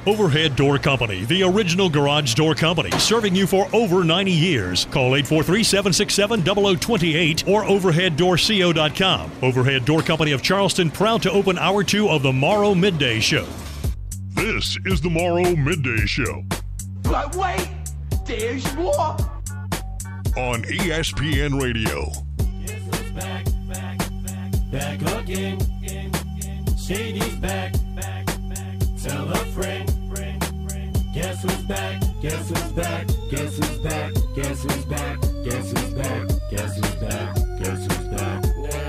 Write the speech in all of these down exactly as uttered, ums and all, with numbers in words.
Overhead Door Company, the original garage door company, serving you for over ninety years. Call eight four three, seven six seven, zero zero two eight or overhead door co dot com. Overhead Door Company of Charleston, proud to open hour two of the Morrow Midday Show. This is the Morrow Midday Show. But wait, there's more. On E S P N Radio. Guess who's back, back, back, back again. Shady's back, back, back. Tell a friend, friend, friend. Guess who's back, guess who's back, guess who's back, guess who's back, guess who's back, guess who's back, guess who's back.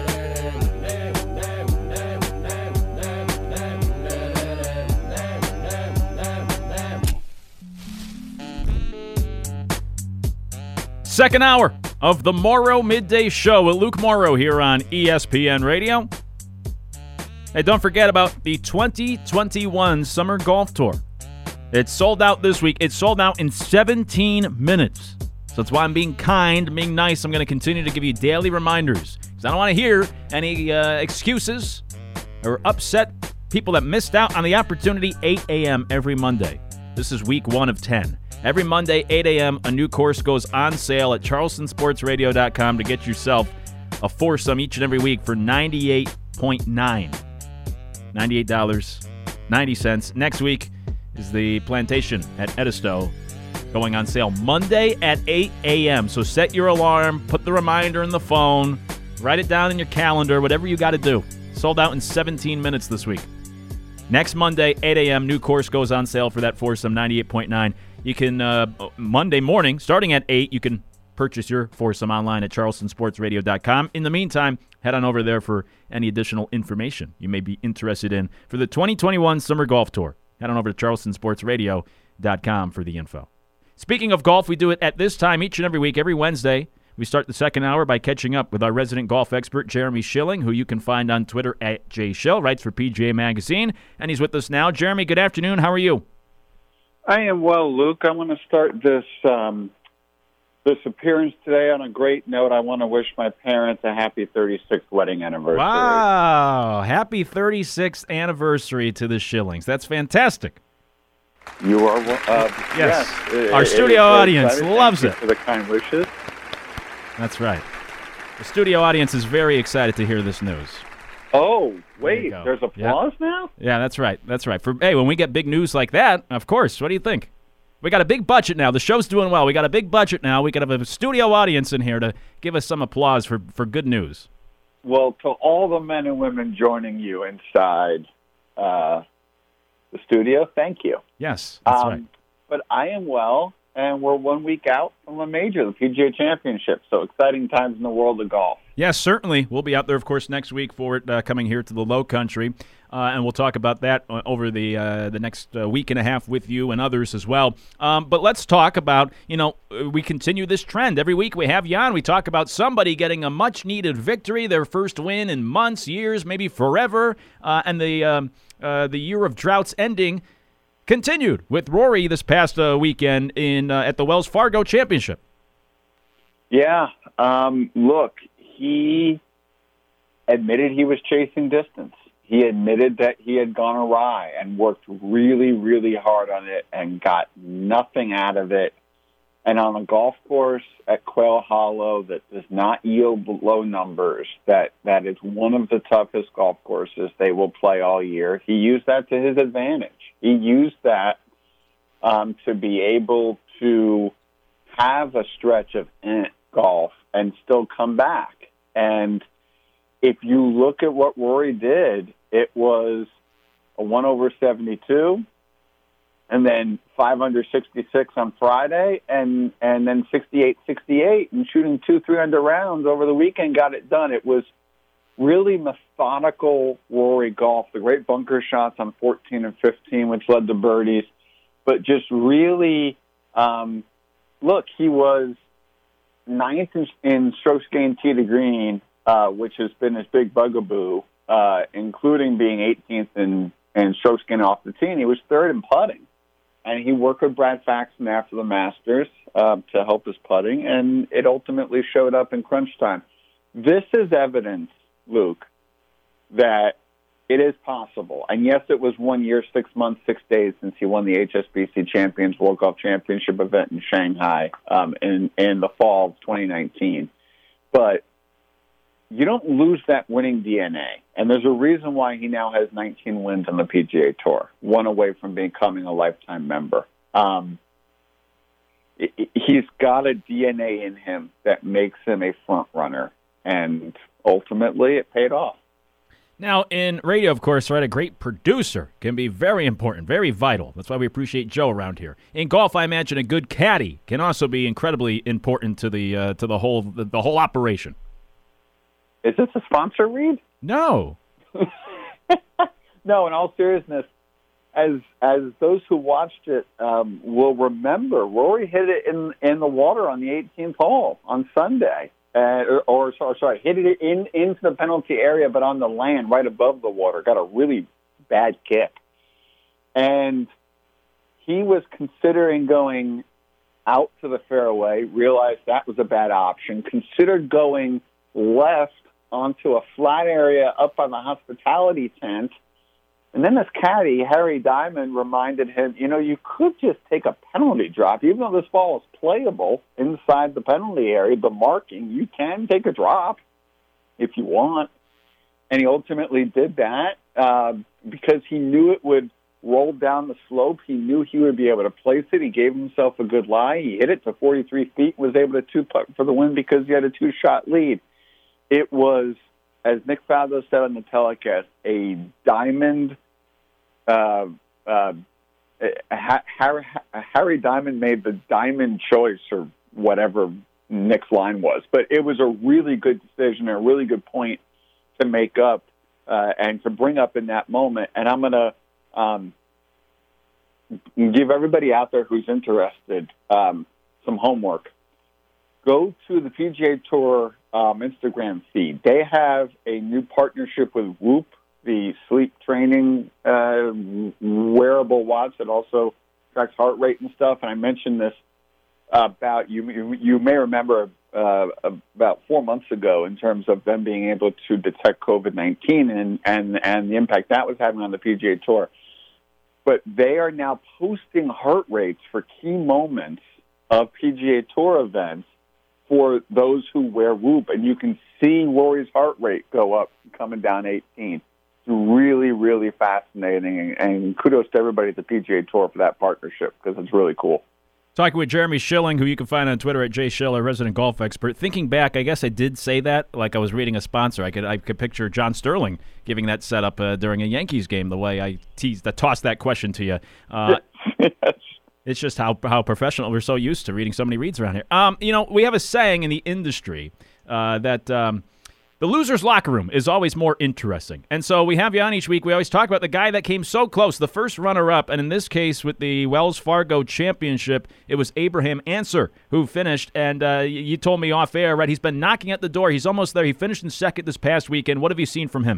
Second hour of the Morrow Midday Show with Luke Morrow here on E S P N Radio. Hey, don't forget about the twenty twenty-one Summer Golf Tour. It's sold out this week. It's sold out in seventeen minutes. So that's why I'm being kind, being nice. I'm going to continue to give you daily reminders because I don't want to hear any uh, excuses or upset people that missed out on the opportunity. eight a.m. every Monday. This is week one of ten. Every Monday, eight a.m., a new course goes on sale at charleston sports radio dot com to get yourself a foursome each and every week for ninety-eight point nine dollars. ninety-eight dollars and ninety cents. Next week is the Plantation at Edisto going on sale Monday at eight a.m. So set your alarm, put the reminder in the phone, write it down in your calendar, whatever you got to do. Sold out in seventeen minutes this week. Next Monday, eight a.m., new course goes on sale for that foursome, ninety-eight point nine. You can, uh, Monday morning, starting at eight, you can purchase your foursome online at charleston sports radio dot com. In the meantime, head on over there for any additional information you may be interested in for the twenty twenty-one Summer Golf Tour. Head on over to charleston sports radio dot com for the info. Speaking of golf, we do it at this time each and every week, every Wednesday. We start the second hour by catching up with our resident golf expert, Jeremy Schilling, who you can find on Twitter at jschill, writes for P G A Magazine, and he's with us now. Jeremy, good afternoon. How are you? I am well, Luke. I want to start this um, this appearance today on a great note. I want to wish my parents a happy thirty-sixth wedding anniversary. Wow. Happy thirty-sixth anniversary to the Schillings. That's fantastic. You are, uh, yes. yes. Our it, studio it audience Thank loves you it. For the kind wishes. That's right. The studio audience is very excited to hear this news. Oh, wait, There there's applause yep. now? Yeah, that's right. That's right. For hey, when we get big news like that, of course, what do you think? We got a big budget now. The show's doing well. We got a big budget now. We got to have a studio audience in here to give us some applause for, for good news. Well, to all the men and women joining you inside uh, the studio, thank you. Yes, that's um, right. But I am well, and we're one week out from a major, the P G A Championship. So exciting times in the world of golf. Yes, certainly. We'll be out there, of course, next week for it, uh, coming here to the Low Country, uh, and we'll talk about that over the uh, the next uh, week and a half with you and others as well. Um, but let's talk about, you know, we continue this trend. Every week we have you on. We talk about somebody getting a much-needed victory, their first win in months, years, maybe forever, uh, and the um, uh, the year of droughts ending continued with Rory this past uh, weekend in uh, at the Wells Fargo Championship. Yeah, um, look, he admitted he was chasing distance. He admitted that he had gone awry and worked really, really hard on it and got nothing out of it. And on a golf course at Quail Hollow that does not yield low numbers, that, that is one of the toughest golf courses they will play all year, he used that to his advantage. He used that um, to be able to have a stretch of eh, golf and still come back. And if you look at what Rory did, it was a one over seventy-two, and then five under sixty-six on Friday, and, and then sixty-eight sixty-eight, and shooting two three under rounds over the weekend got it done. It was really methodical Rory golf, the great bunker shots on fourteen and fifteen, which led to birdies, but just really, um, look, he was ninth in, in strokes gained tee to green, uh, which has been his big bugaboo, uh, including being eighteenth in, in strokes gained off the tee, and he was third in putting. And he worked with Brad Faxon after the Masters uh, to help his putting, and it ultimately showed up in crunch time. This is evidence, Luke, that It is possible. And yes, it was one year, six months, six days since he won the H S B C Champions World Golf Championship event in Shanghai um, in, in the fall of twenty nineteen. But you don't lose that winning D N A. And there's a reason why he now has nineteen wins on the P G A Tour, one away from becoming a lifetime member. Um, it, it, he's got a D N A in him that makes him a front runner. And ultimately, it paid off. Now, in radio, of course, right, a great producer can be very important, very vital. That's why we appreciate Joe around here. In golf, I imagine a good caddy can also be incredibly important to the uh, to the whole the, the whole operation. Is this a sponsor read? No. No, in all seriousness, as as those who watched it um, will remember, Rory hit it in in the water on the eighteenth hole on Sunday. Uh, or, or, sorry, hit it in into the penalty area, but on the land, right above the water. Got a really bad kick. And he was considering going out to the fairway, realized that was a bad option, considered going left onto a flat area up on the hospitality tent. And then this caddy, Harry Diamond, reminded him, you know, you could just take a penalty drop. Even though this ball is playable inside the penalty area, the marking, you can take a drop if you want. And he ultimately did that uh, because he knew it would roll down the slope. He knew he would be able to place it. He gave himself a good lie. He hit it to forty-three feet, was able to two-putt for the win because he had a two-shot lead. It was, as Nick Faldo said on the telecast, a diamond. Uh, uh, Harry, Harry Diamond made the diamond choice, or whatever Nick's line was. But it was a really good decision, a really good point to make up uh, and to bring up in that moment. And I'm going to um, give everybody out there who's interested um, some homework. Go to the P G A Tour um, Instagram feed. They have a new partnership with Whoop, the sleep training uh, wearable watch that also tracks heart rate and stuff. And I mentioned this about, you you, you may remember, uh, about four months ago in terms of them being able to detect COVID nineteen and, and, and the impact that was having on the P G A Tour. But they are now posting heart rates for key moments of P G A Tour events for those who wear Whoop. And you can see Rory's heart rate go up, coming down eighteen. Really, really fascinating, and kudos to everybody at the P G A Tour for that partnership because it's really cool. Talking with Jeremy Schilling, who you can find on Twitter at Jay Schiller, resident golf expert. Thinking back, I guess I did say that like I was reading a sponsor. I could I could picture John Sterling giving that setup uh, during a Yankees game. The way I teased, I tossed that question to you. Uh, yes. It's just how how professional we're so used to reading so many reads around here. Um, you know, we have a saying in the industry uh, that. Um, The loser's locker room is always more interesting. And so we have you on each week. We always talk about the guy that came so close, the first runner-up. And in this case, with the Wells Fargo Championship, it was Abraham Ancer who finished. And uh, you told me off air, right, he's been knocking at the door. He's almost there. He finished in second this past weekend. What have you seen from him?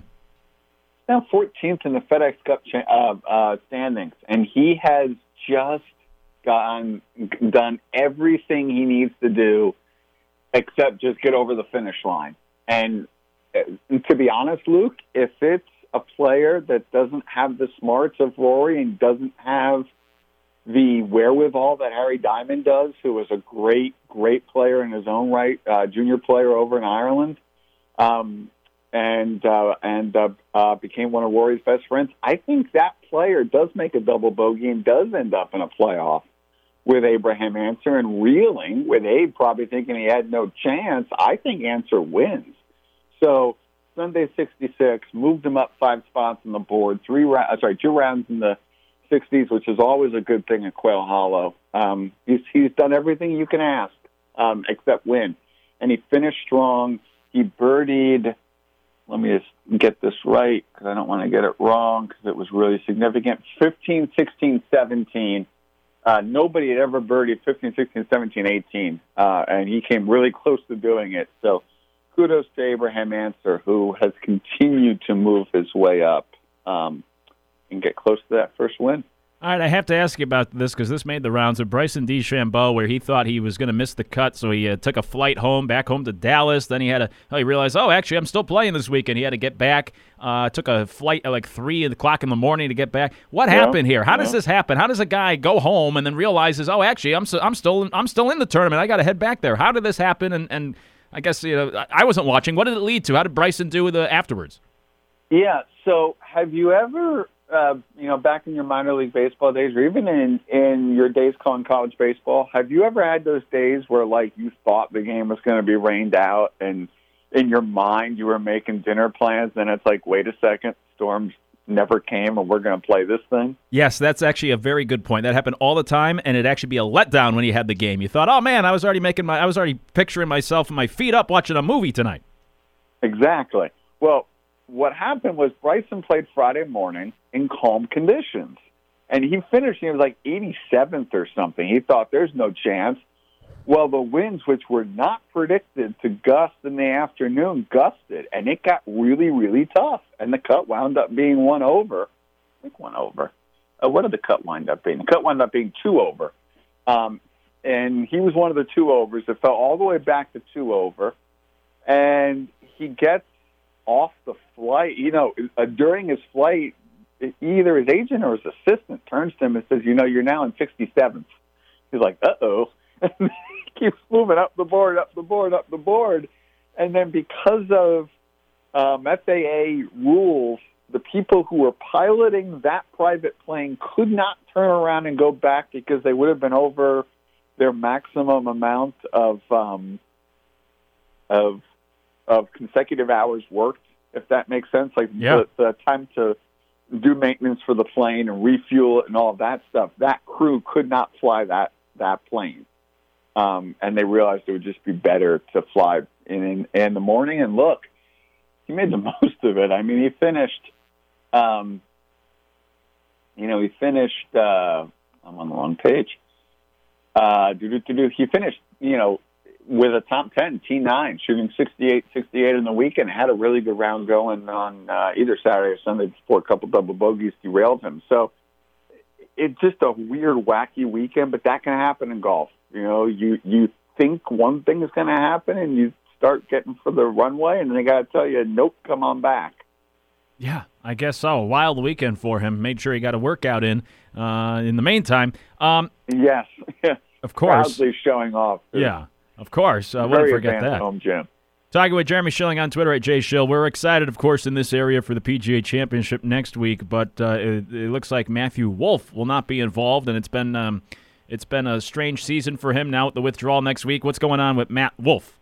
Now fourteenth in the FedEx Cup cha- uh, uh, standings. And he has just gone, done everything he needs to do except just get over the finish line. And to be honest, Luke, if it's a player that doesn't have the smarts of Rory and doesn't have the wherewithal that Harry Diamond does, who is a great, great player in his own right, uh, junior player over in Ireland, um, and uh, and uh, uh, became one of Rory's best friends, I think that player does make a double bogey and does end up in a playoff with Abraham Ancer, and reeling with Abe probably thinking he had no chance. I think Ancer wins. So Sunday sixty-six moved him up five spots on the board, three rounds, sorry, two rounds in the sixties, which is always a good thing at Quail Hollow. Um, he's he's done everything you can ask um, except win, and he finished strong. He birdied. Let me just get this right because I don't want to get it wrong because it was really significant. fifteen, sixteen, seventeen. Uh, nobody had ever birdied fifteen, sixteen, seventeen, eighteen, uh, and he came really close to doing it. So kudos to Abraham Ancer, who has continued to move his way up um, and get close to that first win. All right, I have to ask you about this because this made the rounds of Bryson DeChambeau, where he thought he was going to miss the cut, so he uh, took a flight home, back home to Dallas. Then he had to, oh, he realized, oh, actually, I'm still playing this weekend. He had to get back. Uh, took a flight at like three o'clock in the morning to get back. What Yeah, happened here? How yeah. does this happen? How does a guy go home and then realizes, oh, actually, I'm so, I'm still I'm still in the tournament. I got to head back there. How did this happen? And and I guess you know I wasn't watching. What did it lead to? How did Bryson do with it afterwards? Yeah. So, have you ever, uh, you know, back in your minor league baseball days, or even in in your days calling college baseball, have you ever had those days where like you thought the game was going to be rained out, and in your mind you were making dinner plans, and it's like, wait a second, storms never came, and we're going to play this thing? Yes, that's actually a very good point. That happened all the time, and it'd actually be a letdown when you had the game. You thought, oh man, I was already making my, I was already picturing myself with my feet up watching a movie tonight. Exactly. Well, what happened was Bryson played Friday morning in calm conditions, and he finished, he was like eighty-seventh or something. He thought there's no chance. Well, the winds, which were not predicted to gust in the afternoon, gusted, and it got really, really tough. And the cut wound up being one over. I think one over. Uh, what did the cut wind up being? The cut wound up being two over. Um, and he was one of the two overs. It fell all the way back to two over. And he gets off the flight. You know, uh, during his flight, either his agent or his assistant turns to him and says, you know, you're now in sixty-seventh. He's like, uh-oh. And he keeps moving up the board, up the board, up the board. And then because of um, F A A rules, the people who were piloting that private plane could not turn around and go back because they would have been over their maximum amount of um, of of consecutive hours worked, if that makes sense. Like Yeah. the, the time to do maintenance for the plane and refuel it and all of that stuff. That crew could not fly that, that plane. Um, and they realized it would just be better to fly in, in, in the morning. And look, he made the most of it. I mean, he finished, um, you know, he finished, uh, I'm on the wrong page. Uh, doo-doo-doo-doo. He finished, you know, with a top ten, T nine, shooting sixty-eight sixty-eight in the weekend, had a really good round going on uh, either Saturday or Sunday before a couple double bogeys derailed him. So it's just a weird, wacky weekend, but that can happen in golf. You know, you, you think one thing is going to happen, and you start getting for the runway, and they got to tell you, nope, come on back. Yeah, I guess so. A wild weekend for him. Made sure he got a workout in uh, in the meantime. Um, Yes. of course. Proudly showing off. Yeah, of course. I uh, Very wouldn't forget advanced that. home gym. Talking with Jeremy Schilling on Twitter at JShill. We're excited, of course, in this area for the P G A Championship next week, but uh, it, it looks like Matthew Wolff will not be involved, and it's been um, it's been a strange season for him now with the withdrawal next week. What's going on with Matt Wolff?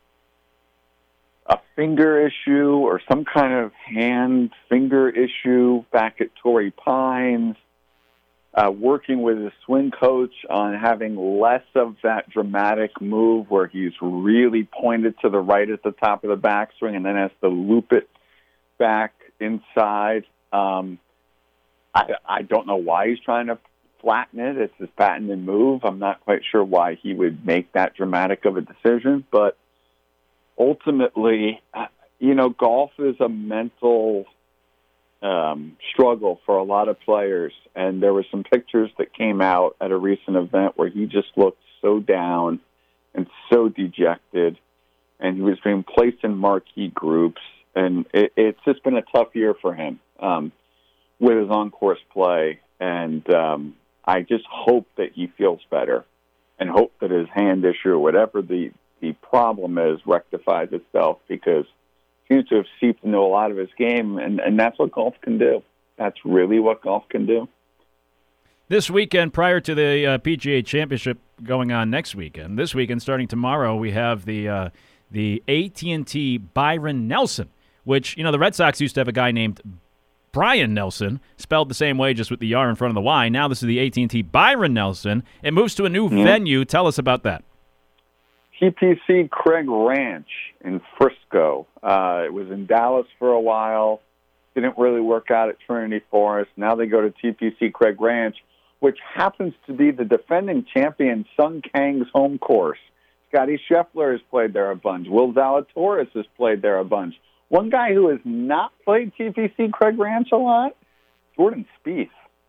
A finger issue or some kind of hand finger issue back at Torrey Pines. Uh, working with his swing coach on having less of that dramatic move where he's really pointed to the right at the top of the backswing and then has to loop it back inside. Um, I, I don't know why he's trying to flatten it. It's his patented move. I'm not quite sure why he would make that dramatic of a decision, but ultimately, you know, golf is a mental Um, struggle for a lot of players, and there were some pictures that came out at a recent event where he just looked so down and so dejected, and he was being placed in marquee groups, and it, it's just been a tough year for him um, with his on-course play, and um, I just hope that he feels better and hope that his hand issue or whatever the, the problem is rectifies itself, because seems to have seeped into a lot of his game, and, and that's what golf can do. That's really what golf can do. This weekend, prior to the uh, P G A Championship going on next weekend, this weekend starting tomorrow, we have the uh, the A T and T Byron Nelson, which, you know, the Red Sox used to have a guy named Brian Nelson, spelled the same way, just with the R in front of the Y. Now this is the A T and T Byron Nelson. It moves to a new mm-hmm. venue. Tell us about that. T P C Craig Ranch in Frisco. Uh, it was in Dallas for a while. Didn't really work out at Trinity Forest. Now they go to T P C Craig Ranch, which happens to be the defending champion Sung Kang's home course. Scotty Scheffler has played there a bunch. Will Zalatoris has played there a bunch. One guy who has not played T P C Craig Ranch a lot, Jordan Spieth.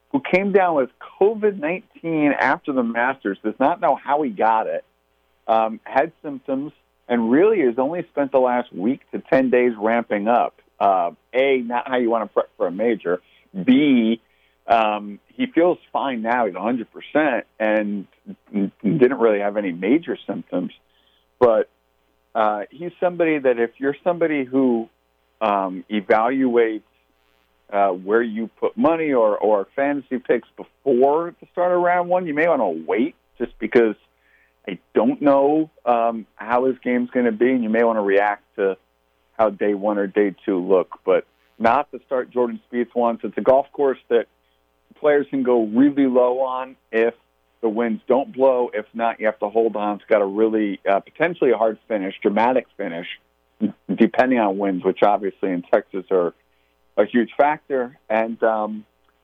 who came down with COVID nineteen after the Masters, does not know how he got it, um, had symptoms, and really has only spent the last week to ten days ramping up. Uh, A, not how you want to prep for a major. B, um, he feels fine now. He's one hundred percent and didn't really have any major symptoms. But uh, he's somebody that if you're somebody who um, evaluates uh, where you put money or, or fantasy picks before the start of round one, you may want to wait just because I don't know um, how his game's going to be, and you may want to react to how day one or day two look. But not to start Jordan Spieth once. It's a golf course that players can go really low on if the winds don't blow. If not, you have to hold on. It's got a really uh, potentially a hard finish, dramatic finish, depending on winds, which obviously in Texas are a huge factor. And um,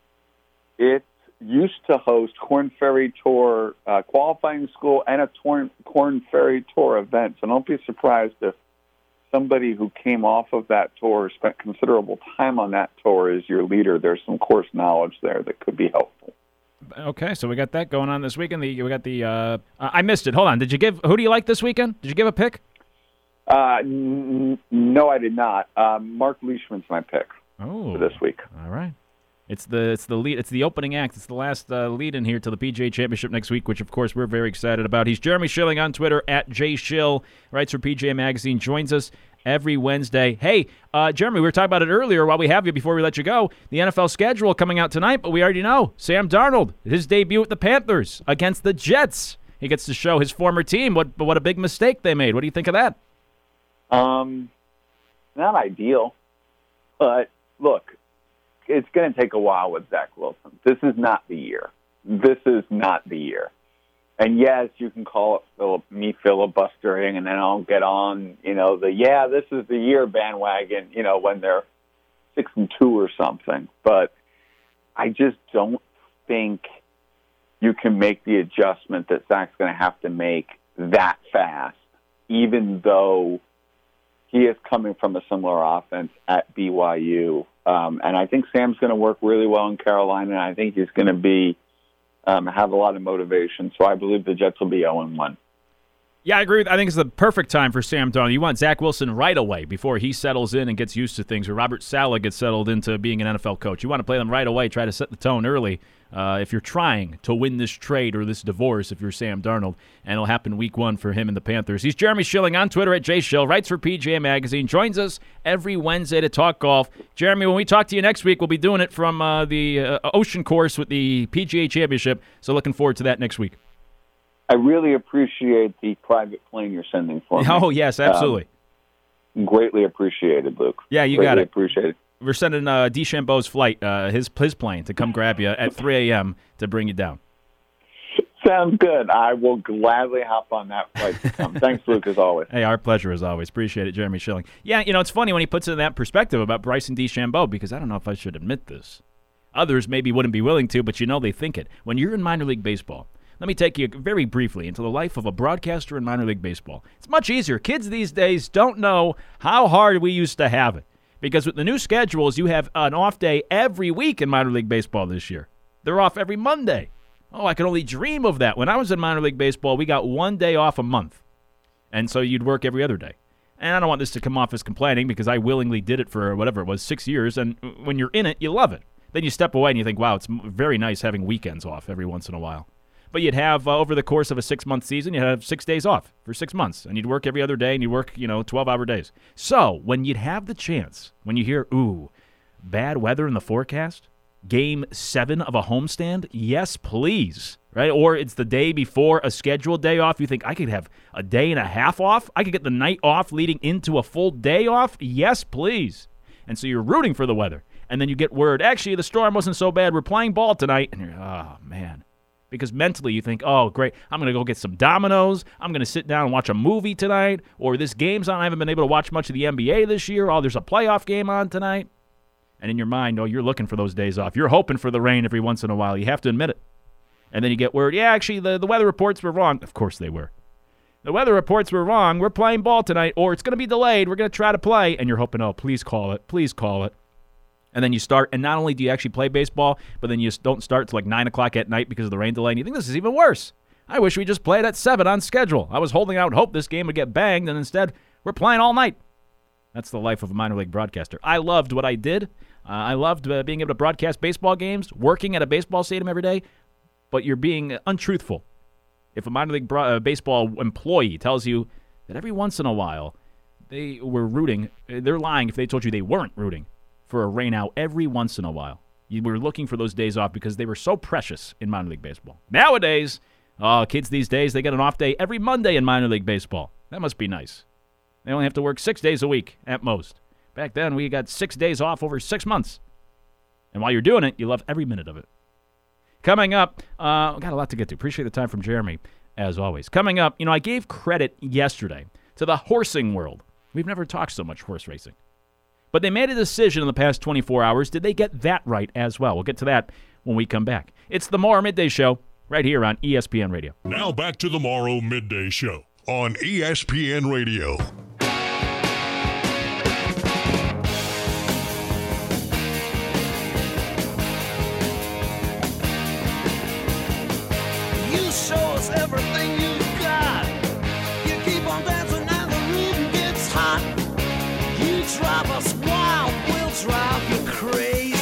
it used to host Korn Ferry Tour uh, qualifying school and a Torn, Korn Ferry Tour event. So don't be surprised if somebody who came off of that tour, spent considerable time on that tour, is your leader. There's some course knowledge there that could be helpful. Okay, so we got that going on this weekend. The, we got the. Uh, I missed it. Hold on. Did you give? Who do you like this weekend? Did you give a pick? Uh, n- no, I did not. Uh, Mark Leishman's my pick oh, for this week. All right. It's the it's the lead. It's the opening act. It's the last uh, lead in here to the P G A Championship next week, which of course we're very excited about. He's Jeremy Schilling on Twitter at JSchill. Writes for P G A Magazine. Joins us every Wednesday. Hey, uh, Jeremy, we were talking about it earlier while we have you before we let you go. The N F L schedule coming out tonight, but we already know Sam Darnold, his debut with the Panthers against the Jets. He gets to show his former team what what a big mistake they made. What do you think of that? Um, not ideal, but look, it's going to take a while with Zach Wilson. This is not the year. This is not the year. And yes, you can call it Philip, me filibustering, and then I'll get on, you know, the, yeah, this is the year bandwagon, you know, when they're six and two or something. But I just don't think you can make the adjustment that Zach's going to have to make that fast, even though he is coming from a similar offense at B Y U. Um, and I think Sam's going to work really well in Carolina, and I think he's going to be um, have a lot of motivation. So I believe the Jets will be oh and one. Yeah, I agree. With, I think it's the perfect time for Sam Darnold. You want Zach Wilson right away before he settles in and gets used to things, or Robert Saleh gets settled into being an N F L coach. You want to play them right away, try to set the tone early uh, if you're trying to win this trade or this divorce if you're Sam Darnold, and it'll happen week one for him and the Panthers. He's Jeremy Schilling on Twitter at JSchill, writes for P G A Magazine, joins us every Wednesday to talk golf. Jeremy, when we talk to you next week, we'll be doing it from uh, the uh, Ocean Course with the P G A Championship, so looking forward to that next week. I really appreciate the private plane you're sending for me. Oh, yes, absolutely. Um, greatly appreciated, Luke. Yeah, you greatly got it. Appreciate it. We're sending uh, DeChambeau's flight, uh, his his plane, to come grab you at three a.m. to bring you down. Sounds good. I will gladly hop on that flight to come. Thanks, Luke, as always. Hey, our pleasure as always. Appreciate it, Jeremy Schilling. Yeah, you know, it's funny when he puts it in that perspective about Bryson DeChambeau, because I don't know if I should admit this. Others maybe wouldn't be willing to, but you know they think it. When you're in minor league baseball, let me take you very briefly into the life of a broadcaster in minor league baseball. It's much easier. Kids these days don't know how hard we used to have it, because with the new schedules, you have an off day every week in minor league baseball this year. They're off every Monday. Oh, I could only dream of that. When I was in minor league baseball, we got one day off a month, and so you'd work every other day. And I don't want this to come off as complaining, because I willingly did it for whatever it was, six years, and when you're in it, you love it. Then you step away and you think, wow, it's very nice having weekends off every once in a while. But you'd have, uh, over the course of a six-month season, you'd have six days off for six months. And you'd work every other day, and you'd work, you know, twelve-hour days. So when you'd have the chance, when you hear, ooh, bad weather in the forecast, game seven of a homestand, yes, please, right? Or it's the day before a scheduled day off. You think, I could have a day and a half off? I could get the night off leading into a full day off? Yes, please. And so you're rooting for the weather. And then you get word, actually, the storm wasn't so bad. We're playing ball tonight. And you're, oh, man. Because mentally you think, oh, great, I'm going to go get some Domino's. I'm going to sit down and watch a movie tonight. Or this game's on. I haven't been able to watch much of the N B A this year. Oh, there's a playoff game on tonight. And in your mind, oh, you're looking for those days off. You're hoping for the rain every once in a while. You have to admit it. And then you get word, yeah, actually, the, the weather reports were wrong. Of course they were. The weather reports were wrong. We're playing ball tonight. Or it's going to be delayed. We're going to try to play. And you're hoping, oh, please call it. Please call it. And then you start, and not only do you actually play baseball, but then you just don't start till like nine o'clock at night because of the rain delay. And you think this is even worse. I wish we just played at seven on schedule. I was holding out hope this game would get banged, and instead we're playing all night. That's the life of a minor league broadcaster. I loved what I did. Uh, I loved uh, being able to broadcast baseball games, working at a baseball stadium every day, but you're being untruthful. If a minor league bro- uh, baseball employee tells you that every once in a while they were rooting, they're lying if they told you they weren't rooting for a rainout every once in a while. You were looking for those days off because they were so precious in minor league baseball. Nowadays, oh, kids these days, they get an off day every Monday in minor league baseball. That must be nice. They only have to work six days a week at most. Back then, we got six days off over six months. And while you're doing it, you love every minute of it. Coming up, uh, got a lot to get to. Appreciate the time from Jeremy, as always. Coming up, you know, I gave credit yesterday to the horsing world. We've never talked so much horse racing. But they made a decision in the past twenty-four hours. Did they get that right as well? We'll get to that when we come back. It's the Morrow Midday Show right here on E S P N Radio. Now back to the Morrow Midday Show on E S P N Radio. You show us everything you've got. You keep on dancing and the rhythm gets hot. You drive us wild, we'll drive you crazy.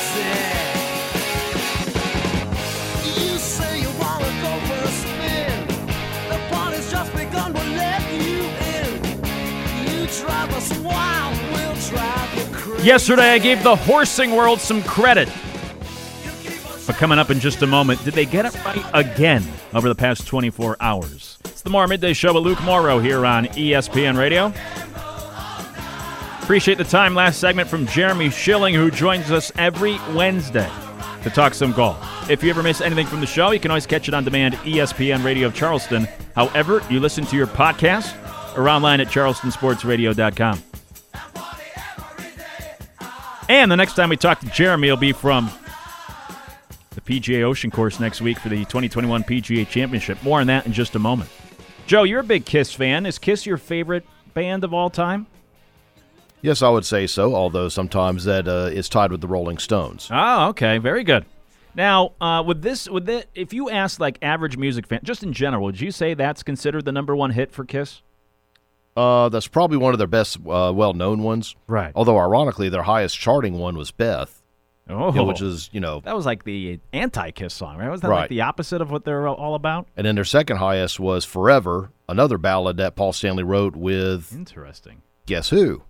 You say you wanna go for a spin. The party's just begun, we'll let you in. You drive us wild, we'll drive you crazy. Yesterday, I gave the horsing world some credit. But coming up in just a moment, did they get it right again over the past twenty-four hours? It's the Morrow Midday Show with Luke Morrow here on E S P N Radio. Appreciate the time. Last segment from Jeremy Schilling, who joins us every Wednesday to talk some golf. If you ever miss anything from the show, you can always catch it on demand at E S P N Radio of Charleston. However, you listen to your podcast or online at charleston sports radio dot com. And the next time we talk to Jeremy, will be from the P G A Ocean Course next week for the twenty twenty-one P G A Championship. More on that in just a moment. Joe, you're a big Kiss fan. Is Kiss your favorite band of all time? Yes, I would say so, although sometimes that uh, is tied with the Rolling Stones. Oh, okay. Very good. Now, uh, with this, with it, if you ask like average music fan, just in general, would you say that's considered the number one hit for Kiss? Uh, that's probably one of their best uh, well-known ones. Right. Although, ironically, their highest charting one was Beth. Oh, You know, which is, you know, that was like the anti-Kiss song, right? Was that Right. like the opposite of what they're all about? and then their second highest was Forever, another ballad that Paul Stanley wrote with, Interesting. guess who?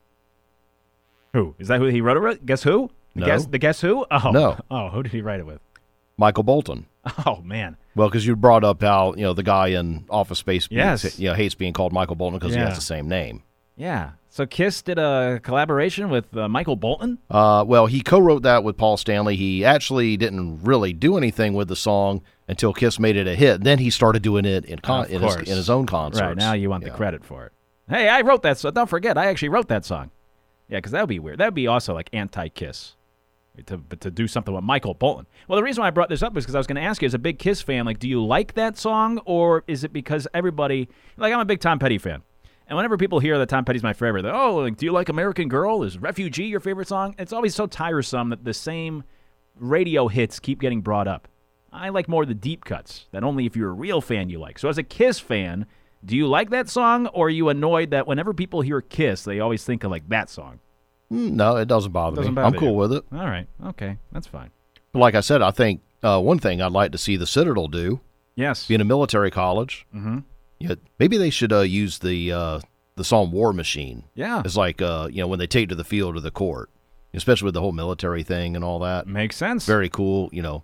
Who? Is that who he wrote it with? Guess who? The No. Guess, the Guess Who? Oh. No. Oh, who did he write it with? Michael Bolton. Oh, man. Well, because you brought up how, you know, the guy in Office Space being- Yes. you know, hates being called Michael Bolton because Yeah. he has the same name. Yeah. So Kiss did a collaboration with uh, Michael Bolton? Uh, well, he co-wrote that with Paul Stanley. He actually didn't really do anything with the song until Kiss made it a hit. Then he started doing it in con- Of in, his, course. in his own concerts. Right, now you want the Yeah. credit for it. Hey, I wrote that song. Don't forget, I actually wrote that song. Yeah, because that would be weird. That would be also like anti-Kiss. To, but to do something with Michael Bolton. Well, the reason why I brought this up is because I was going to ask you, as a big Kiss fan, like, do you like that song, or is it because everybody, like, I'm a big Tom Petty fan, and whenever people hear that Tom Petty's my favorite, they're, oh, like, do you like American Girl? Is Refugee your favorite song? It's always so tiresome that the same radio hits keep getting brought up. I like more the deep cuts that only if you're a real fan you like. So as a Kiss fan, do you like that song, or are you annoyed that whenever people hear Kiss, they always think of, like, that song? Mm, No, it doesn't bother Doesn't me. bother I'm cool you. with it. All right. Okay. That's fine. But like I said, I think uh, one thing I'd like to see the Citadel do, Yes. being a military college, Mm-hmm. yeah, maybe they should uh, use the uh, the song War Machine. Yeah. It's like, uh, you know, when they take to the field or the court, especially with the whole military thing and all that. Makes sense. Very cool, you know.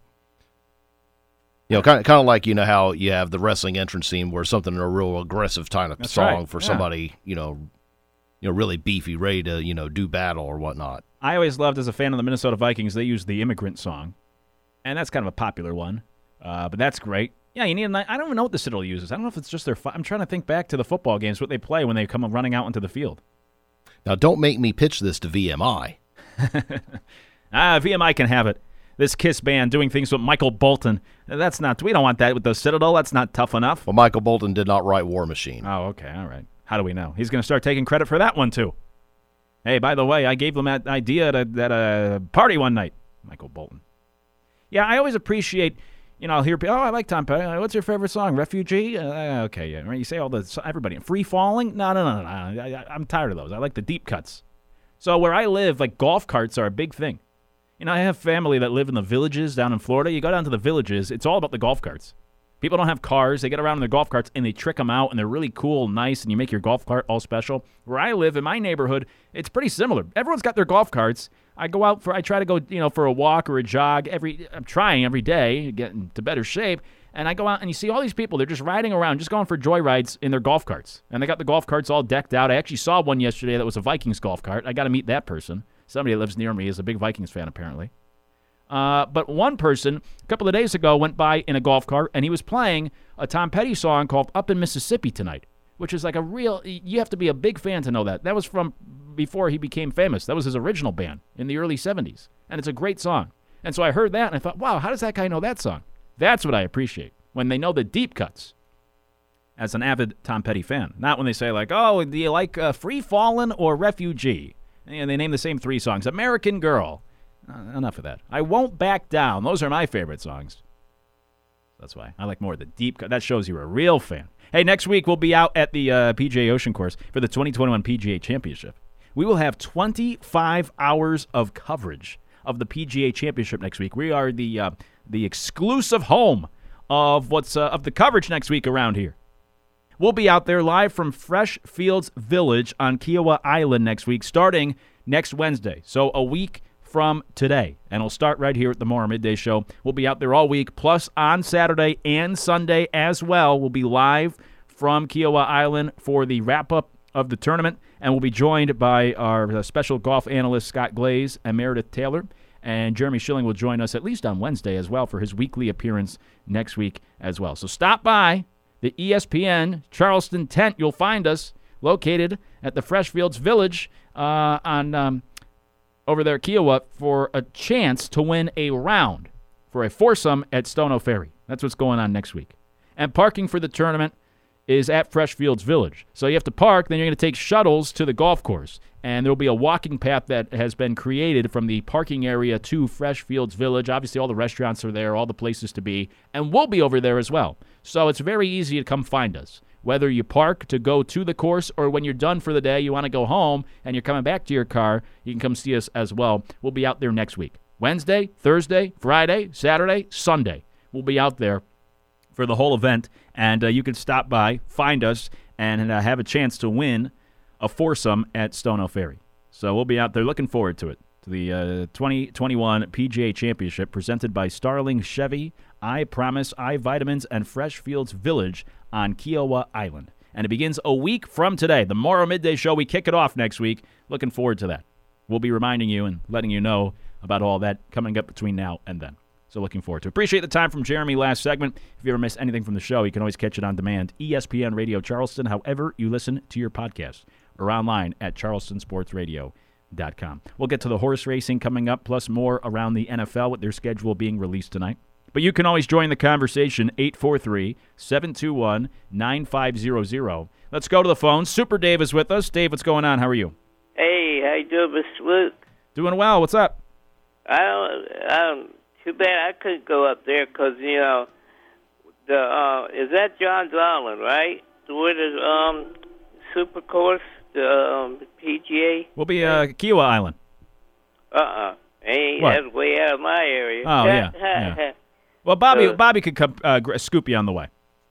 You know, kind of, kind of like, you know, how you have the wrestling entrance scene where something a real aggressive kind of That's song right, for yeah. somebody, you know, you know, really beefy, ready to, you know, do battle or whatnot. I always loved, as a fan of the Minnesota Vikings, they used the Immigrant Song, and that's kind of a popular one, uh, but that's great. Yeah, you need a ni- I don't even know what the Citadel uses. I don't know if it's just their fi- I'm trying to think back to the football games, what they play when they come running out into the field. Now, don't make me pitch this to V M I. Ah, V M I can have it. This Kiss band doing things with Michael Bolton. That's not, we don't want that with the Citadel. That's not tough enough. Well, Michael Bolton did not write War Machine. Oh, okay, all right. How do we know? He's going to start taking credit for that one, too. Hey, by the way, I gave them that idea at, at a party one night. Michael Bolton. Yeah, I always appreciate, you know, I'll hear people, oh, I like Tom Petty. What's your favorite song? Refugee? Uh, okay, yeah. Right? You say all the, everybody. Free Falling? No, no, no, no. I, I, I'm tired of those. I like the deep cuts. So where I live, like, golf carts are a big thing. You know, I have family that live in the villages down in Florida. You go down to the villages, it's all about the golf carts. People don't have cars. They get around in their golf carts, and they trick them out, and they're really cool, nice, and you make your golf cart all special. Where I live, in my neighborhood, it's pretty similar. Everyone's got their golf carts. I go out for, I try to go, you know, for a walk or a jog every, I'm trying every day, getting to better shape, and I go out, and you see all these people, they're just riding around, just going for joyrides in their golf carts. And they got the golf carts all decked out. I actually saw one yesterday that was a Vikings golf cart. I got to meet that person. Somebody that lives near me is a big Vikings fan, apparently. Uh, but one person, a couple of days ago, went by in a golf cart, and he was playing a Tom Petty song called Up in Mississippi Tonight, which is like a real, you have to be a big fan to know that. That was from before he became famous. That was his original band in the early seventies, and it's a great song. And so I heard that, and I thought, wow, how does that guy know that song? That's what I appreciate, when they know the deep cuts as an avid Tom Petty fan. Not when they say, like, oh, do you like uh, Free Fallin' or Refugee? And they name the same three songs. American Girl. Uh, enough of that. I Won't Back Down. Those are my favorite songs. That's why I like more of the deep cut. That shows you're a real fan. Hey, next week we'll be out at the uh, P G A Ocean Course for the twenty twenty-one P G A Championship. We will have twenty-five hours of coverage of the P G A Championship next week. We are the uh, the exclusive home of what's uh, of the coverage next week around here. We'll be out there live from Fresh Fields Village on Kiowa Island next week, starting next Wednesday. So a week from today, and it'll start right here at the Morrow Midday Show. We'll be out there all week, plus on Saturday and Sunday as well. We'll be live from Kiowa Island for the wrap-up of the tournament, and we'll be joined by our uh, special golf analyst Scott Glaze and Meredith Taylor, and Jeremy Schilling will join us at least on Wednesday as well for his weekly appearance next week as well. So stop by the E S P N Charleston tent. You'll find us located at the Freshfields Village uh, on um, over there at Kiowa for a chance to win a round for a foursome at Stono Ferry. That's what's going on next week. And parking for the tournament is at Freshfields Village. So you have to park, then you're going to take shuttles to the golf course. And there will be a walking path that has been created from the parking area to Freshfields Village. Obviously, all the restaurants are there, all the places to be. And we'll be over there as well. So it's very easy to come find us. Whether you park to go to the course or when you're done for the day, you want to go home and you're coming back to your car, you can come see us as well. We'll be out there next week. Wednesday, Thursday, Friday, Saturday, Sunday. We'll be out there for the whole event, and uh, you can stop by, find us, and uh, have a chance to win a foursome at Stono Ferry. So we'll be out there looking forward to it, to the uh, twenty twenty-one P G A Championship presented by Starling Chevy, I Promise, I Vitamins, and Freshfields Village on Kiowa Island. And it begins a week from today. The Morrow Midday Show, we kick it off next week. Looking forward to that. We'll be reminding you and letting you know about all that coming up between now and then. So looking forward to it. Appreciate the time from Jeremy last segment. If you ever miss anything from the show, you can always catch it on demand. E S P N Radio Charleston, however you listen to your podcast, or online at charleston sports radio dot com. We'll get to the horse racing coming up, plus more around the N F L with their schedule being released tonight. But you can always join the conversation, eight four three, seven two one, nine five zero zero. Let's go to the phone. Super Dave is with us. Dave, what's going on? How are you? Hey, how you doing, Mister Luke? Doing well. What's up? I don't, I don't, too bad I couldn't go up there because, you know, the uh, is that John's Island, right? The winner's um, super course, the um, P G A? We'll be uh, Kiowa Island. Uh-uh. Hey, What? that's way out of my area. Oh, yeah, yeah. Well, Bobby So- Bobby could come, uh, gr- scoop you on the way.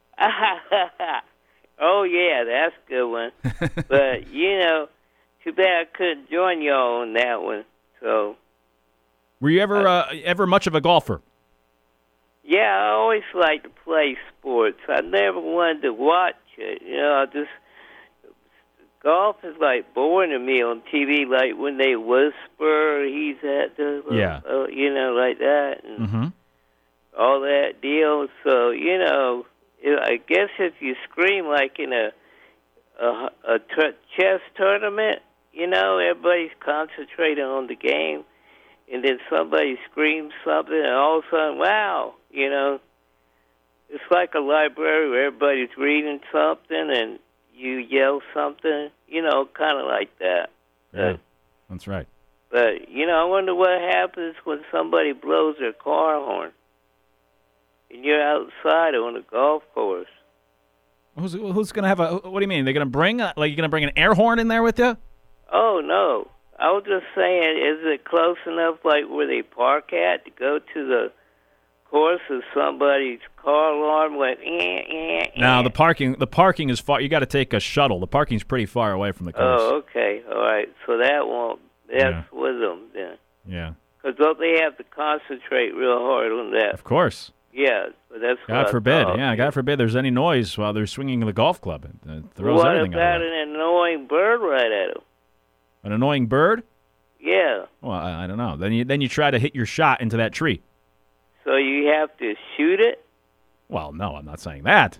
Oh, yeah, that's a good one. But, you know, too bad I couldn't join y'all on that one. So, Were you ever uh, ever much of a golfer? yeah, I always like to play sports. I never wanted to watch it. You know, I just, golf is like boring to me on T V, like when they whisper, he's at the, Yeah. uh, you know, like that. And Mm-hmm. all that deal. So, you know, I guess if you scream like in a a, a t- chess tournament, you know, everybody's concentrating on the game, and then somebody screams something, and all of a sudden, wow, you know, it's like a library where everybody's reading something, and you yell something, you know, kind of like that. Yeah. But That's right. But, you know, I wonder what happens when somebody blows their car horn and you're outside on a golf course. Who's who's gonna have a? What do you mean? They're gonna bring a, like you're gonna bring an air horn in there with you? Oh no! I was just saying, is it close enough, like where they park at, to go to the course if somebody's car alarm went? Eh, eh, eh. No, the parking the parking is far. You got to take a shuttle. The parking's pretty far away from the course. Oh, okay, all right. So that won't. That's Yeah. with them then. Yeah. Because don't they have to concentrate real hard on that? Of course. Yeah, but that's what God I forbid. thought. Yeah, God forbid there's any noise while they're swinging the golf club. It uh, throws What everything out about of the way. an annoying bird right at them? An annoying bird? Yeah. Well, I, I don't know. Then you then you try to hit your shot into that tree. So you have to shoot it? Well, no, I'm not saying that.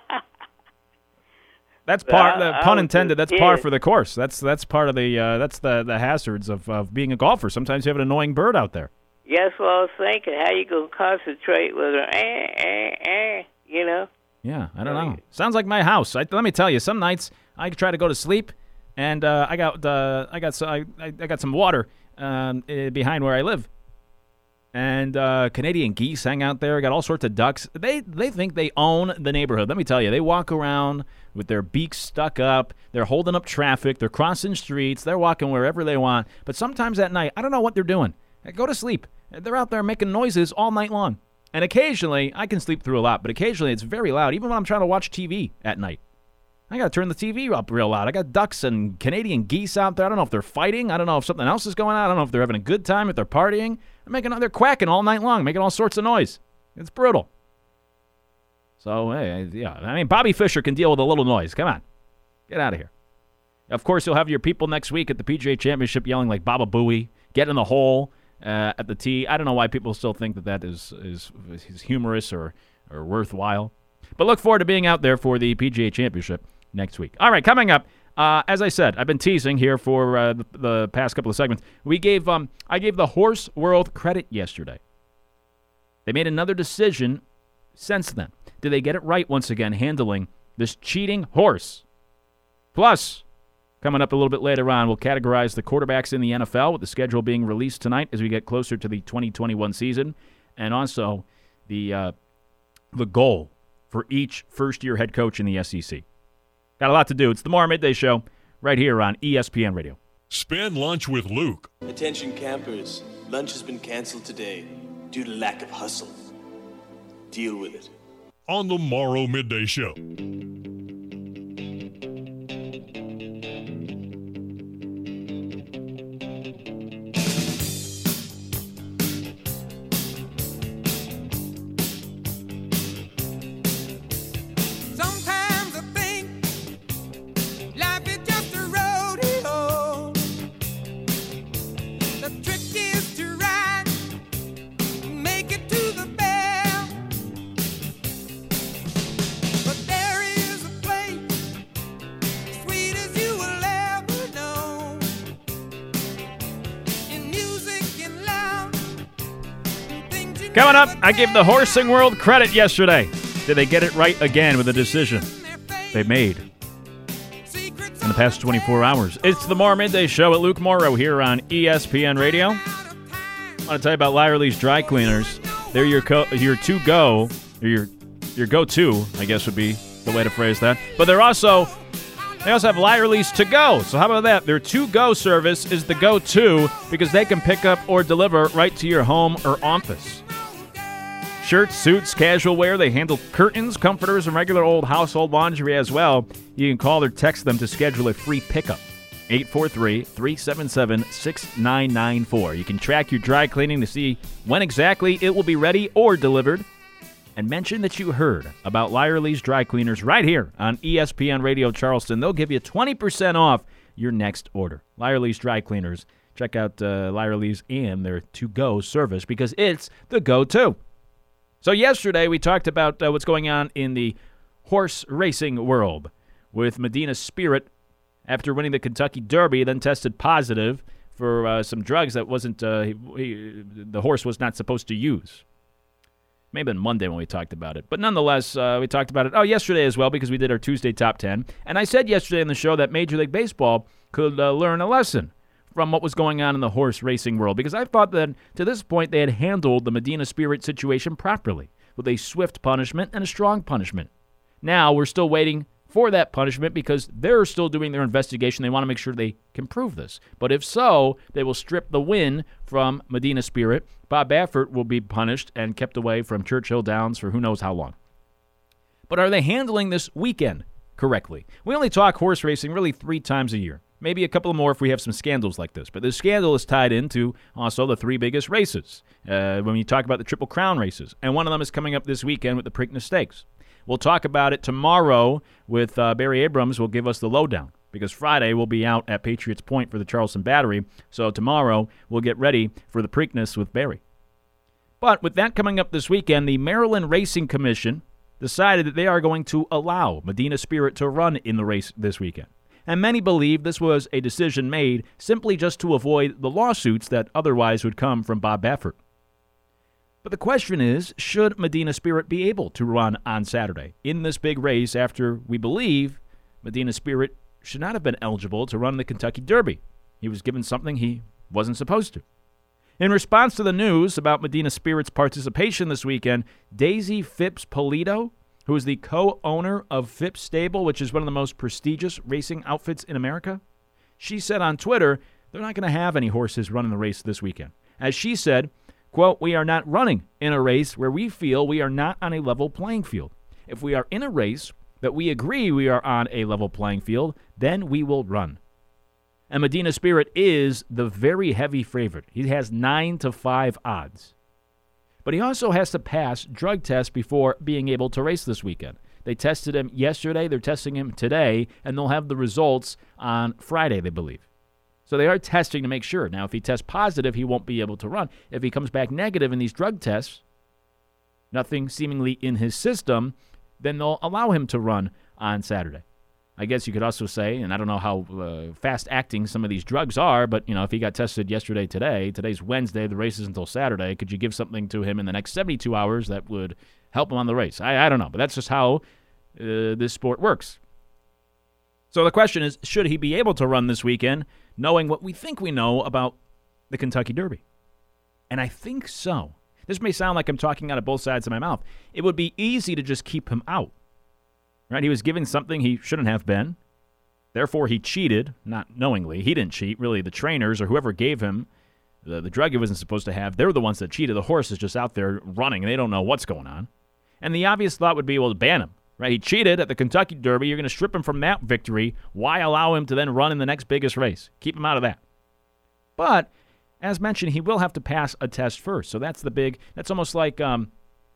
That's part. I- The I pun was intended. just That's par kidding. for the course. That's that's part of the. Uh, that's the the hazards of, of being a golfer. Sometimes you have an annoying bird out there. Yeah, that's what I was thinking. How you gonna concentrate with her? Eh, eh, eh. You know. Yeah, I don't know. Sounds like my house. I, let me tell you, some nights I try to go to sleep, and uh, I got uh, I got so, I, I I got some water um, eh, behind where I live, and uh, Canadian geese hang out there. I got all sorts of ducks. They they think they own the neighborhood. Let me tell you, they walk around with their beaks stuck up. They're holding up traffic. They're crossing streets. They're walking wherever they want. But sometimes at night, I don't know what they're doing. Go to sleep. They're out there making noises all night long. And occasionally, I can sleep through a lot, but occasionally it's very loud, even when I'm trying to watch T V at night. I got to turn the T V up real loud. I got ducks and Canadian geese out there. I don't know if they're fighting. I don't know if something else is going on. I don't know if they're having a good time, if they're partying. They're making, they're quacking all night long, making all sorts of noise. It's brutal. So, hey, yeah, I mean, Bobby Fischer can deal with a little noise. Come on. Get out of here. Of course, you'll have your people next week at the P G A Championship yelling like Baba Booey, get in the hole uh, at the tee. I don't know why people still think that that is, is, is humorous or, or worthwhile. But look forward to being out there for the P G A Championship next week. All right, coming up, uh, as I said, I've been teasing here for uh, the, the past couple of segments. We gave um, I gave the Horse World credit yesterday. They made another decision since then. Did they get it right once again, handling this cheating horse? Plus, coming up a little bit later on, we'll categorize the quarterbacks in the N F L with the schedule being released tonight as we get closer to the twenty twenty-one season, and also the uh, the goal for each first-year head coach in the S E C. Got a lot to do. It's the Morrow Midday Show right here on E S P N Radio. Spend lunch with Luke. Attention campers, lunch has been canceled today due to lack of hustle. Deal with it. On the Morrow Midday Show. Sometimes I think life is just a rodeo. The trick is to ride, make it to the bell. But there is a place, sweet as you will ever know. In music and loud, things you Coming up, never I gave the horsing world credit yesterday. Did they get it right again with the decision they made in the past twenty-four hours? It's the Morrow Midday Show at Luke Morrow here on E S P N Radio. I want to tell you about Lyerly's Dry Cleaners. They're your co- your to-go, or your your go-to, I guess would be the way to phrase that. But they're also they also have Lyerly's to go. So how about that? Their to-go service is the go-to because they can pick up or deliver right to your home or office. Shirts, suits, casual wear. They handle curtains, comforters, and regular old household laundry as well. You can call or text them to schedule a free pickup. eight four three, three seven seven, six nine nine four. You can track your dry cleaning to see when exactly it will be ready or delivered. And mention that you heard about Lyerly's Dry Cleaners right here on E S P N Radio Charleston. They'll give you twenty percent off your next order. Lyerly's Dry Cleaners. Check out uh, Lyerly's and their to-go service because it's the go-to. So yesterday we talked about uh, what's going on in the horse racing world with Medina Spirit after winning the Kentucky Derby, then tested positive for uh, some drugs that wasn't uh, he, he, the horse was not supposed to use. Maybe on Monday when we talked about it. But nonetheless, uh, we talked about it, oh, yesterday as well because we did our Tuesday Top ten. And I said yesterday in the show that Major League Baseball could uh, learn a lesson from what was going on in the horse racing world, because I thought that to this point they had handled the Medina Spirit situation properly with a swift punishment and a strong punishment. Now we're still waiting for that punishment because they're still doing their investigation. They want to make sure they can prove this. But if so, they will strip the win from Medina Spirit. Bob Baffert will be punished and kept away from Churchill Downs for who knows how long. But are they handling this weekend correctly? We only talk horse racing really three times a year. Maybe a couple more if we have some scandals like this. But this scandal is tied into also the three biggest races uh, when you talk about the Triple Crown races. And one of them is coming up this weekend with the Preakness Stakes. We'll talk about it tomorrow with uh, Barry Abrams will give us the lowdown because Friday we'll be out at Patriots Point for the Charleston Battery. So tomorrow we'll get ready for the Preakness with Barry. But with that coming up this weekend, the Maryland Racing Commission decided that they are going to allow Medina Spirit to run in the race this weekend. And many believe this was a decision made simply just to avoid the lawsuits that otherwise would come from Bob Baffert. But the question is, should Medina Spirit be able to run on Saturday in this big race after we believe Medina Spirit should not have been eligible to run the Kentucky Derby? He was given something he wasn't supposed to. In response to the news about Medina Spirit's participation this weekend, Daisy Phipps Polito, who is the co-owner of Phipps Stable, which is one of the most prestigious racing outfits in America, she said on Twitter they're not going to have any horses running the race this weekend. As she said, quote, "We are not running in a race where we feel we are not on a level playing field. If we are in a race that we agree we are on a level playing field, then we will run." And Medina Spirit is the very heavy favorite. He has nine to five odds. But he also has to pass drug tests before being able to race this weekend. They tested him yesterday, they're testing him today, and they'll have the results on Friday, they believe. So they are testing to make sure. Now, if he tests positive, he won't be able to run. If he comes back negative in these drug tests, nothing seemingly in his system, then they'll allow him to run on Saturday. I guess you could also say, and I don't know how uh, fast-acting some of these drugs are, but, you know, if he got tested yesterday, today, today's Wednesday, the race is until Saturday, could you give something to him in the next seventy-two hours that would help him on the race? I, I don't know, but that's just how uh, this sport works. So the question is, should he be able to run this weekend, knowing what we think we know about the Kentucky Derby? And I think so. This may sound like I'm talking out of both sides of my mouth. It would be easy to just keep him out. Right? He was given something he shouldn't have been. Therefore, he cheated, not knowingly. He didn't cheat. Really, the trainers or whoever gave him the, the drug he wasn't supposed to have, they're the ones that cheated. The horse is just out there running, and they don't know what's going on. And the obvious thought would be, well, ban him. Right? He cheated at the Kentucky Derby. You're going to strip him from that victory. Why allow him to then run in the next biggest race? Keep him out of that. But, as mentioned, he will have to pass a test first. So that's the big, that's almost like, um,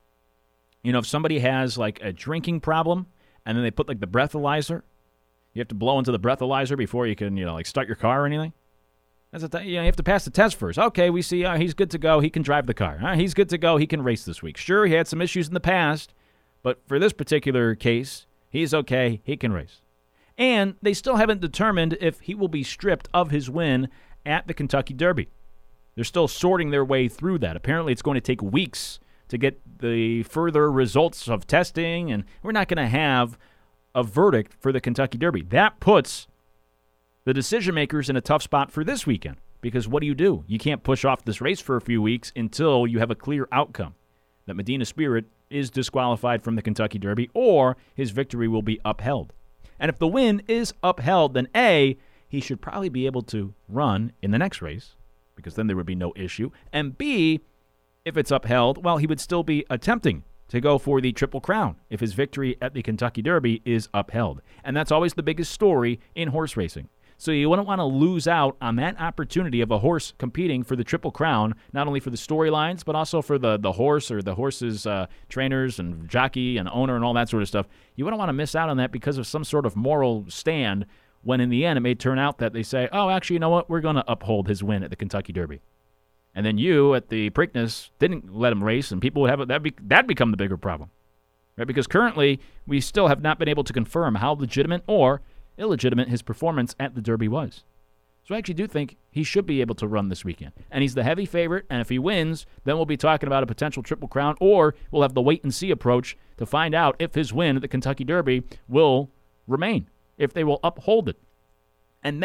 you know, if somebody has like a drinking problem, and then they put, like, the breathalyzer. You have to blow into the breathalyzer before you can, you know, like, start your car or anything. That's a th- you know, you have to pass the test first. Okay, we see uh, he's good to go. He can drive the car. Uh, he's good to go. He can race this week. Sure, he had some issues in the past, but for this particular case, he's okay. He can race. And they still haven't determined if he will be stripped of his win at the Kentucky Derby. They're still sorting their way through that. Apparently, it's going to take weeks to get the further results of testing, and we're not going to have a verdict for the Kentucky Derby. That puts the decision makers in a tough spot for this weekend, because what do you do? You can't push off this race for a few weeks until you have a clear outcome that Medina Spirit is disqualified from the Kentucky Derby or his victory will be upheld. And if the win is upheld, then A, he should probably be able to run in the next race, because then there would be no issue, and B, if it's upheld, well, he would still be attempting to go for the Triple Crown if his victory at the Kentucky Derby is upheld. And that's always the biggest story in horse racing. So you wouldn't want to lose out on that opportunity of a horse competing for the Triple Crown, not only for the storylines, but also for the, the horse or the horse's uh, trainers and jockey and owner and all that sort of stuff. You wouldn't want to miss out on that because of some sort of moral stand when in the end it may turn out that they say, oh, actually, you know what, we're going to uphold his win at the Kentucky Derby. And then you at the Preakness didn't let him race, and people would have that be, that become the bigger problem, right? Because currently we still have not been able to confirm how legitimate or illegitimate his performance at the Derby was. So I actually do think he should be able to run this weekend, and he's the heavy favorite. And if he wins, then we'll be talking about a potential Triple Crown, or we'll have the wait and see approach to find out if his win at the Kentucky Derby will remain, if they will uphold it, and then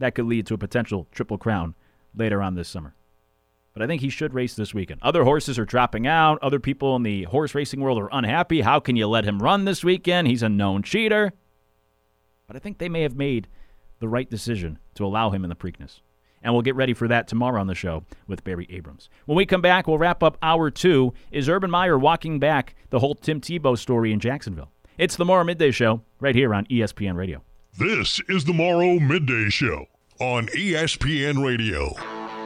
that could lead to a potential Triple Crown later on this summer. But I think he should race this weekend. Other horses are dropping out. Other people in the horse racing world are unhappy. How can you let him run this weekend? He's a known cheater. But I think they may have made the right decision to allow him in the Preakness. And we'll get ready for that tomorrow on the show with Barry Abrams. When we come back, we'll wrap up hour two. Is Urban Meyer walking back the whole Tim Tebow story in Jacksonville? It's the Morrow Midday Show right here on E S P N Radio. This is the Morrow Midday Show on E S P N Radio.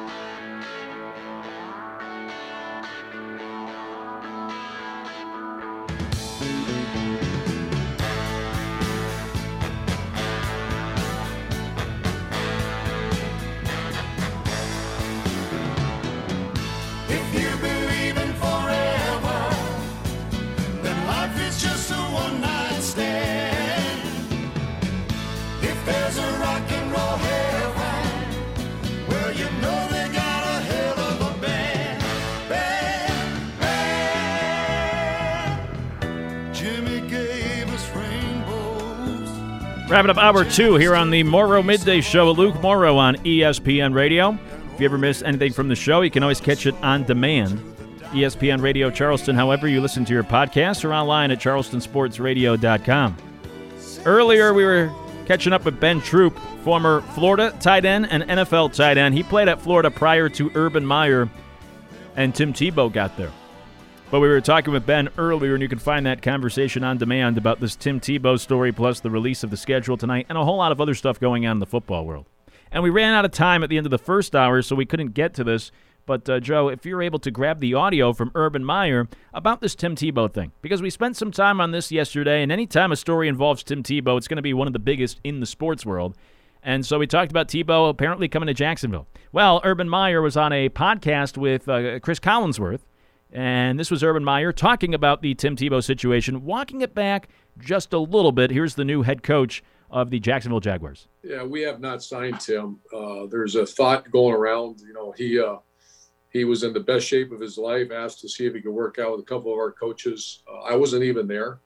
Wrapping up hour two here on the Morrow Midday Show with Luke Morrow on E S P N Radio. If you ever miss anything from the show, you can always catch it on demand. E S P N Radio Charleston, however you listen to your podcast, or online at charleston sports radio dot com. Earlier, we were catching up with Ben Troop, former Florida tight end and N F L tight end. He played at Florida prior to Urban Meyer and Tim Tebow got there. But we were talking with Ben earlier, and you can find that conversation on demand about this Tim Tebow story, plus the release of the schedule tonight, and a whole lot of other stuff going on in the football world. And we ran out of time at the end of the first hour, so we couldn't get to this. But, uh, Joe, if you're able to grab the audio from Urban Meyer about this Tim Tebow thing, because we spent some time on this yesterday, and any time a story involves Tim Tebow, it's going to be one of the biggest in the sports world. And so we talked about Tebow apparently coming to Jacksonville. Well, Urban Meyer was on a podcast with uh, Chris Collinsworth, and this was Urban Meyer talking about the Tim Tebow situation, walking it back just a little bit. Here's the new head coach of the Jacksonville Jaguars. Yeah, we have not signed Tim. Uh, there's a thought going around. You know, he uh, he was in the best shape of his life, asked to see if he could work out with a couple of our coaches. Uh, I wasn't even there.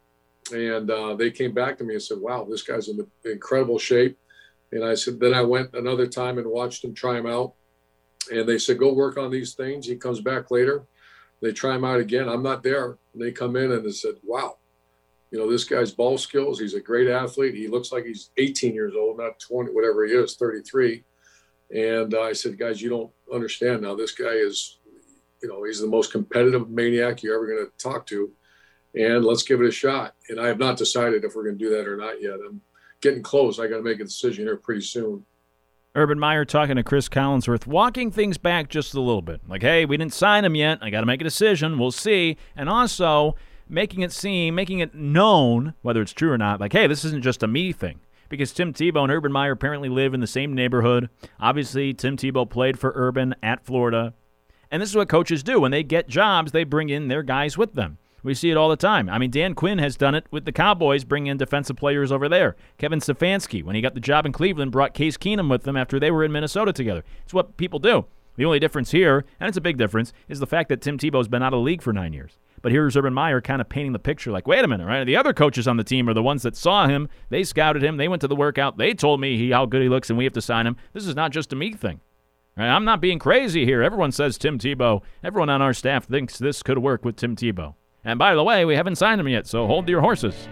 And uh, they came back to me and said, wow, this guy's in incredible shape. And I said, then I went another time and watched him try him out. And they said, go work on these things. He comes back later. They try him out again. I'm not there. And they come in and they said, wow, you know, this guy's ball skills. He's a great athlete. He looks like he's eighteen years old, not twenty, whatever he is, thirty-three. And uh, I said, guys, you don't understand now. This guy is, you know, he's the most competitive maniac you're ever going to talk to. And let's give it a shot. And I have not decided if we're going to do that or not yet. I'm getting close. I got to make a decision here pretty soon. Urban Meyer talking to Chris Collinsworth, walking things back just a little bit. Like, hey, we didn't sign him yet. I got to make a decision. We'll see. And also making it seem, making it known, whether it's true or not, like, hey, this isn't just a me thing. Because Tim Tebow and Urban Meyer apparently live in the same neighborhood. Obviously, Tim Tebow played for Urban at Florida. And this is what coaches do. When they get jobs, they bring in their guys with them. We see it all the time. I mean, Dan Quinn has done it with the Cowboys, bringing in defensive players over there. Kevin Stefanski, when he got the job in Cleveland, brought Case Keenum with them after they were in Minnesota together. It's what people do. The only difference here, and it's a big difference, is the fact that Tim Tebow's been out of the league for nine years. But here's Urban Meyer kind of painting the picture like, wait a minute, right? The other coaches on the team are the ones that saw him. They scouted him. They went to the workout. They told me he, how good he looks, and we have to sign him. This is not just a me thing. Right? I'm not being crazy here. Everyone says Tim Tebow. Everyone on our staff thinks this could work with Tim Tebow. And by the way, we haven't signed him yet, so hold your horses.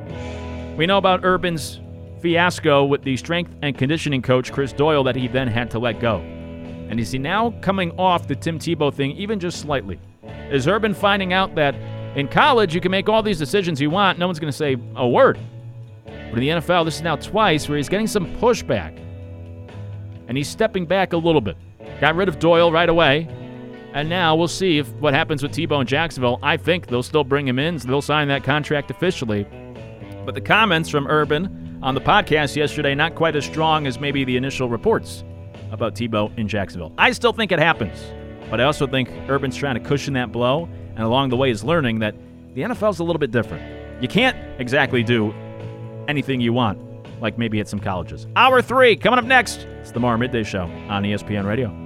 We know about Urban's fiasco with the strength and conditioning coach, Chris Doyle, that he then had to let go. And is he now coming off the Tim Tebow thing even just slightly? Is Urban finding out that in college you can make all these decisions you want, no one's going to say a word? But in the N F L, this is now twice where he's getting some pushback. And he's stepping back a little bit. Got rid of Doyle right away. And now we'll see if what happens with Tebow in Jacksonville. I think they'll still bring him in, so they'll sign that contract officially. But the comments from Urban on the podcast yesterday, not quite as strong as maybe the initial reports about Tebow in Jacksonville. I still think it happens, but I also think Urban's trying to cushion that blow, and along the way is learning that the N F L's a little bit different. You can't exactly do anything you want, like maybe at some colleges. Hour three, coming up next. It's the Morrow Midday Show on E S P N Radio.